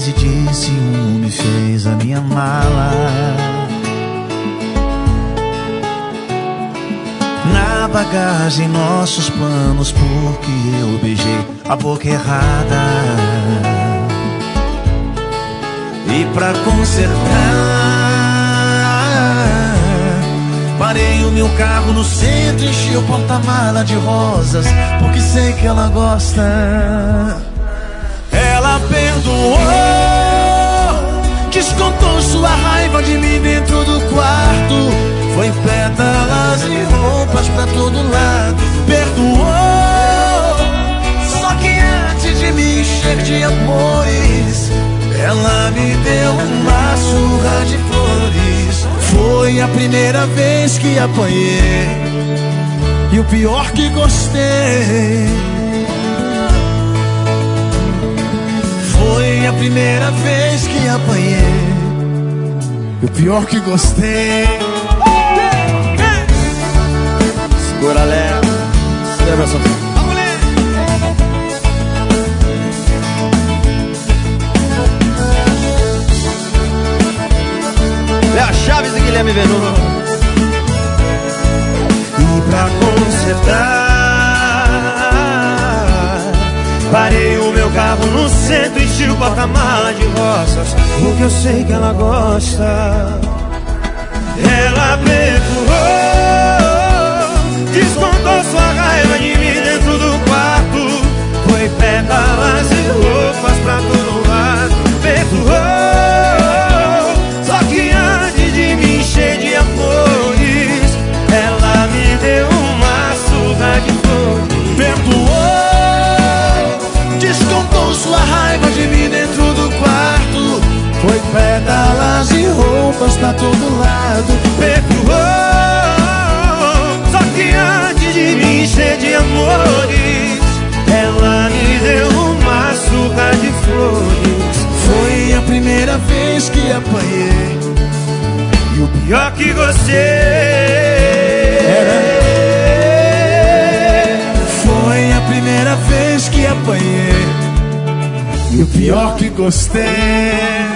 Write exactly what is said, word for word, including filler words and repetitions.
dose de ciúme fez a minha mala. Na bagagem nossos planos, porque eu beijei a boca errada. E pra consertar, parei o meu carro no centro, enchi o porta-mala de rosas, porque sei que ela gosta. Ela perdoou, descontou sua raiva de mim dentro do quarto. Foi pétalas e roupas pra todo lado. Perdoou, só que antes de me encher de amores, ela me deu uma surra de flores. Foi a primeira vez que apanhei, e o pior que gostei. Foi a primeira vez que apanhei, e o pior que gostei. Segura, Léo. Segura, meu sofá. Léo Chaves e Guilherme Venuto. E pra consertar, parei o meu carro no centro, enchi o porta-mala de rosas, porque eu sei que ela gosta. Ela perdoou, descontou sua raiva de mim dentro do quarto. Foi pétalas e roupas pra todo lado. Perdoou, só que antes de me encher de amores, ela me deu uma surra de flores. Perdoou, descontou sua raiva de mim dentro do quarto. Foi pétalas e roupas pra todo lado. Perdoou, só que antes de me encher de amores, ela me deu uma surra de flores. Foi a primeira vez que apanhei, e o pior que gostei era. Foi a primeira vez que apanhei, e o pior que gostei.